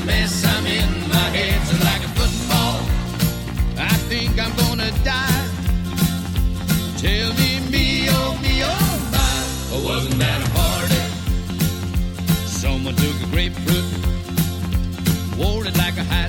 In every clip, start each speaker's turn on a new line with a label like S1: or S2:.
S1: the mess I'm in. My head's like a football. I think I'm gonna die. Tell me, me, oh, my. Oh, wasn't that a party? Someone took a grapefruit, wore it like a hat.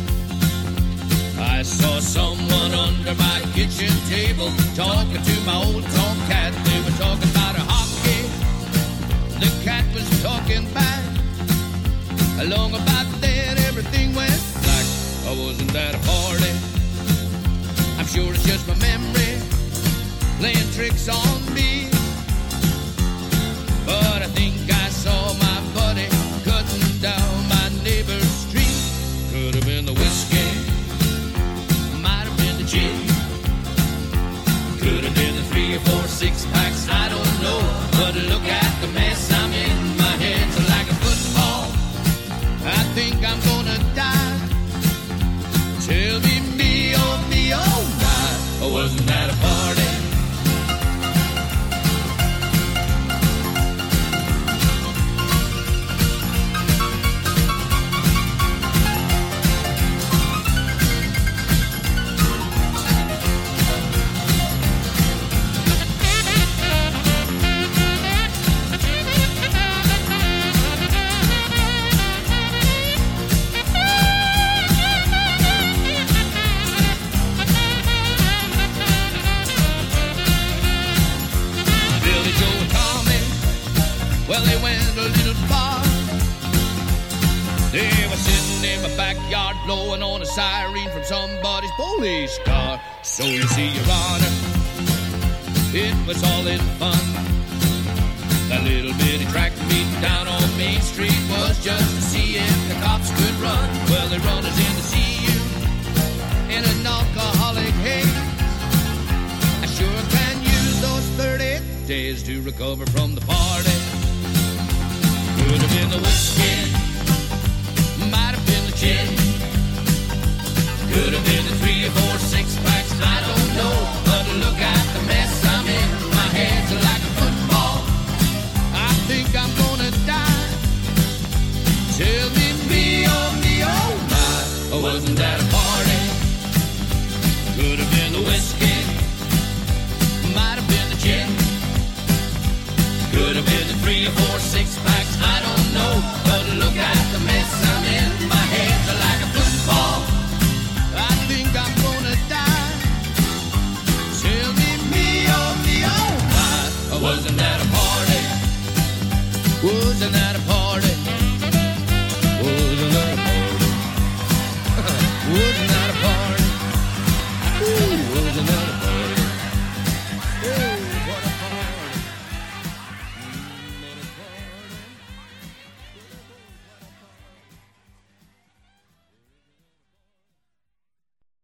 S1: I saw someone under my kitchen table talking to my old tomcat. They were talking about a hockey. The cat was talking back. Along about then, everything went black. Oh, wasn't that a party? I'm sure it's just my memory playing tricks on me. But I think I saw my buddy cutting down my neighbor's street. Could have been the whiskey, might have been the gin, could have been the 3 or 4 6-packs, I don't know. But look at the mess I'm in. My head's like a football. I think I'm gonna die. Tell me, me, oh, my. Oh, wasn't that a party? Well, they went a little far. They were sitting in my backyard blowing on a siren from somebody's police car. So you see, Your Honor, it was all in fun. That little bitty track meet down on Main Street was just to see if the cops could run. Well, they run us in to see you in an alcoholic haze. I sure can use those 30 days to recover from the party. Could have been the whiskey, might have been the gin, could have been the 3 or 4 6-packs, I don't know. But look at the mess I'm in. My head's like a football. I think I'm gonna die. Tell me, me, oh, my. Oh, wasn't that a party? Could have been the whiskey, might have been the gin, could have been the 3 or 4 6-packs, I don't know. But look at the mess I'm in. My head's like a football. I think I'm gonna die. Tell me, me, oh, my. Wasn't that a party? Wasn't that a party? Wasn't that a party? Wasn't that a party?